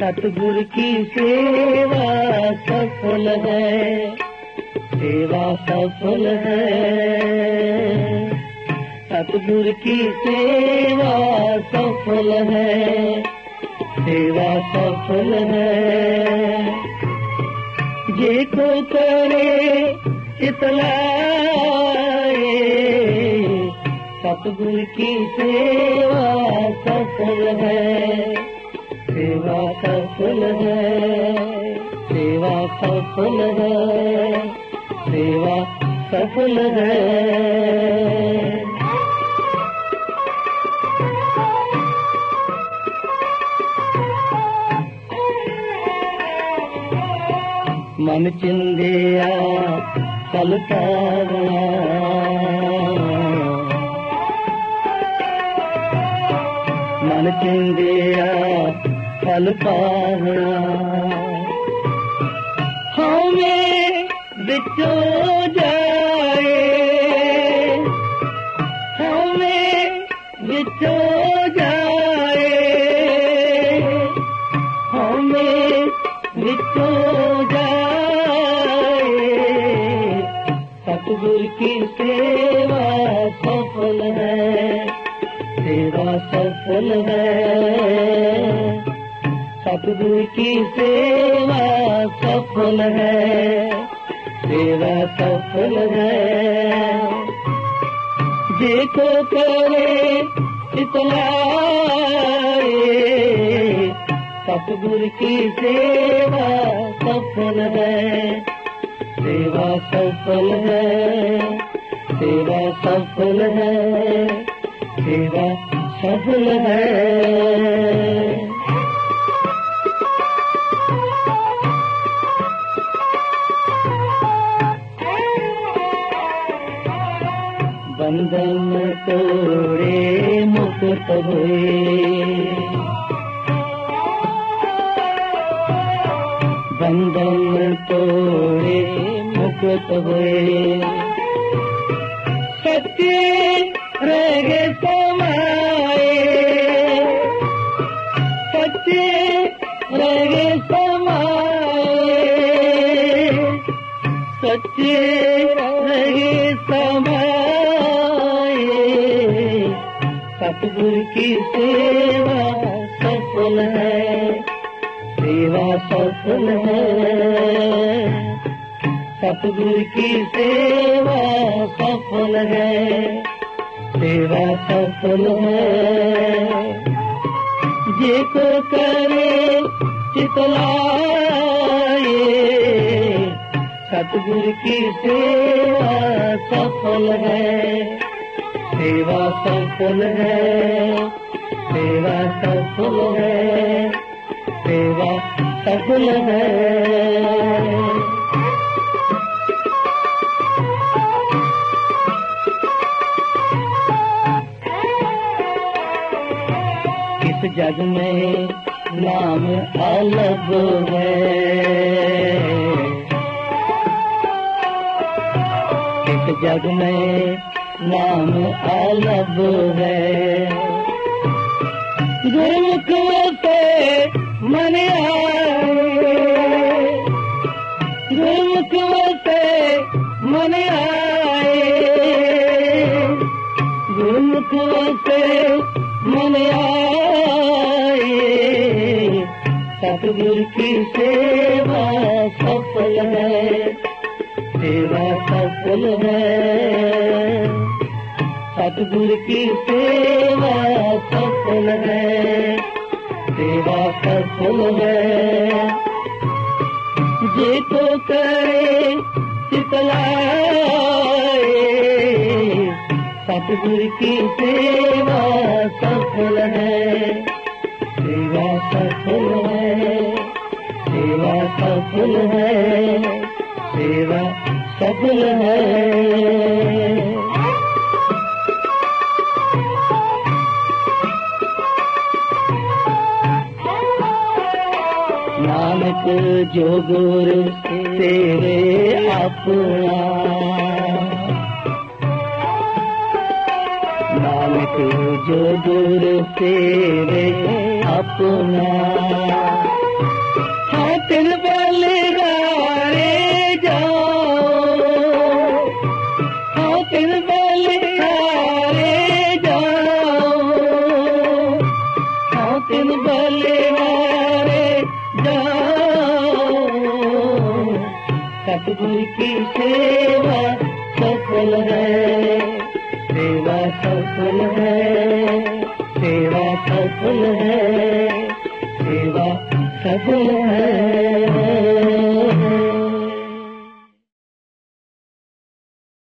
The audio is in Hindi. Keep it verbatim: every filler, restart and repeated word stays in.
सतगुरु की सेवा सफल है, सेवा सफल है। सतगुरु की सेवा सफल है, सेवा सफल है। जे को करे इतलाए, सतगुरु की सेवा सफल है, सेवा सफल है, सेवा सफल है, सेवा सफल है। मन चिंदिया कल पावना, मन चिंदिया कल पावना। हमें बिचो जाए, हमें बिचो जाए, हमें बिचो सतगुरु की सेवा सफल है, सेवा सफल है। सतगुरु की सेवा सफल है, सेवा सफल है। जे को करे इतलाए, सतगुरु की सेवा सफल है, सेवा सफल है, सेवा सफल है, सेवा सफल है। बंधन तोड़े मुक्त हुए, बंधन तोड़े मुक्त हुए। सच्चे रहे समाए, सच्चे रहे समाए, सच्चे रहे समाए। सतगुरु की सेवा सफल है, सेवा सफल है। सतगुरु की सेवा सफल है, सेवा सफल है। जे को करे चितलाए, सतगुरु की सेवा सफल है, सेवा सफल है, सेवा सफल है, सेवा सफल है। इस जग में नाम अलग है, इस जग में नाम अलग है। गुरमुख से मन आए, गुरमुख से मन आए, गुरमुख से मन आए। सतगुरु की सेवा सफल है, सेवा सफल है। सतगुरु की सेवा सफल है, सेवा सफल है। जे को करे चितलाए, सतगुरु की सेवा सफल है, सेवा सफल है, सेवा सफल है, सेवा सफल है। नानक जो गुरु तेरे अपना, नानक जो गुरु तेरे अपना। हाथ बलिहारे जाओ, हाथ बलिहारे जाओ, हाथ बलिहारे जाओ। सतगुरु की सेवा सफल है, सेवा सफल है, सेवा सफल है, सेवा सफल है।